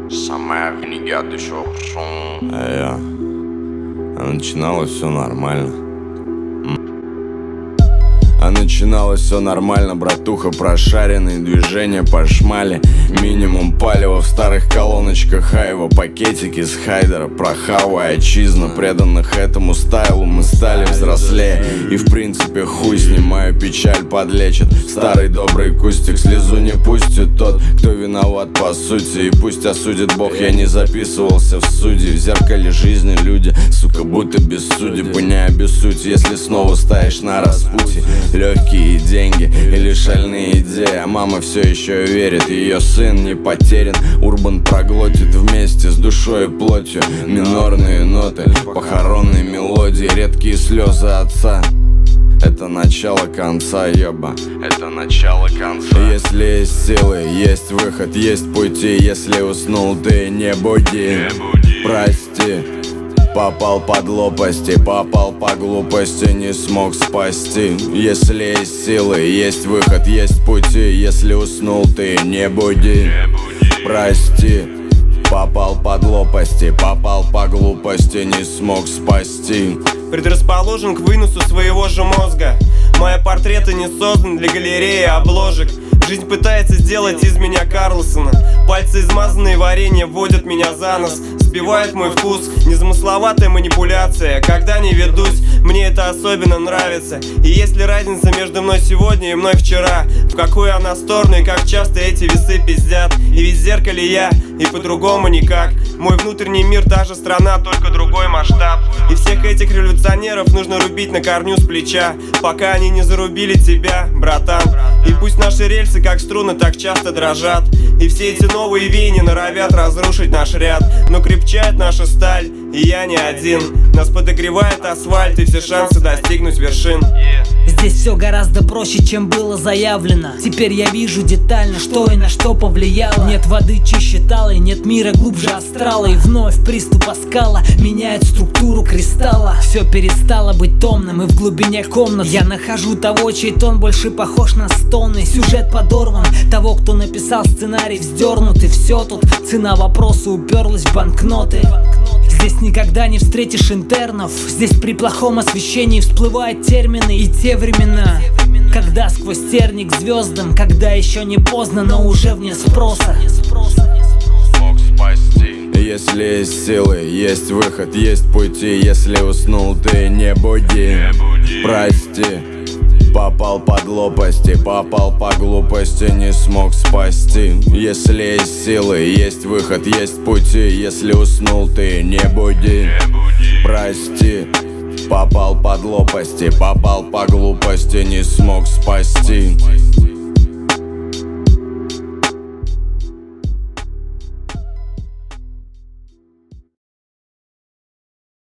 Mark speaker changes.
Speaker 1: Самая книга дышал шум.
Speaker 2: А начиналось все нормально. Начиналось все нормально, братуха, прошаренные движения по шмале. Минимум палева в старых колоночках Хайва, пакетики с Хайдера, прохава и отчизна. Преданных этому стайлу мы стали взрослее. И в принципе хуй снимаю, печаль подлечит. Старый добрый кустик, слезу не пустит тот, кто виноват по сути. И пусть осудит Бог, я не записывался в суде. В зеркале жизни люди, сука, будто без судеб. И не обессудь, если снова стоишь на распутье. Легкие деньги или шальные идеи, а мама все еще верит, ее сын не потерян. Урбан проглотит вместе с душой и плотью минорные ноты, похоронные мелодии, редкие слезы отца. Это начало конца, ёба, это начало конца. Если есть силы, есть выход, есть пути. Если уснул, ты не буди. Прости, попал под лопасти, попал по глупости, не смог спасти. Если есть силы, есть выход, есть пути. Если уснул, ты не буди. Прости, попал под лопасти, попал по глупости, не смог спасти.
Speaker 3: Предрасположен к выносу своего же мозга. Мои портреты не созданы для галереи обложек. Жизнь пытается сделать из меня Карлсона. Пальцы, измазанные варенье, вводят меня за нос. Сбивает мой вкус, незамысловатая манипуляция. Когда не ведусь, мне это особенно нравится. И есть ли разница между мной сегодня и мной вчера? В какую она сторону и как часто эти весы пиздят? И ведь в зеркале я, и по-другому никак. Мой внутренний мир, та же страна, только другой масштаб. И всех этих революционеров нужно рубить на корню с плеча, пока они не зарубили тебя, братан. И пусть наши рельсы как струны так часто дрожат, и все эти новые веяния норовят разрушить наш ряд. Но крепчает наша сталь, и я не один. Нас подогревает асфальт и все шансы достигнуть вершин.
Speaker 4: Здесь все гораздо проще, чем было заявлено. Теперь я вижу детально, что и на что повлияло. Нет воды чище талой, нет мира глубже астрала. И вновь приступ оскала меняет структуру кристалла. Все перестало быть томным, и в глубине комнат я нахожу того, чей тон больше похож на стоны. Сюжет подорван, того, кто написал сценарий, вздернут. И все тут, цена вопроса уперлась в банкноты. Здесь никогда не встретишь интернов. Здесь при плохом освещении всплывают термины и те времена, когда сквозь терник к звездам, когда еще не поздно, но уже вне спроса.
Speaker 2: Смог спасти. Если есть силы, есть выход, есть пути. Если уснул, ты не буди. Прости, попал под лопасти, попал по глупости, не смог спасти. Если есть силы, есть выход, есть пути. Если уснул, ты не буди. Прости, попал под лопасти, попал по глупости, не смог спасти.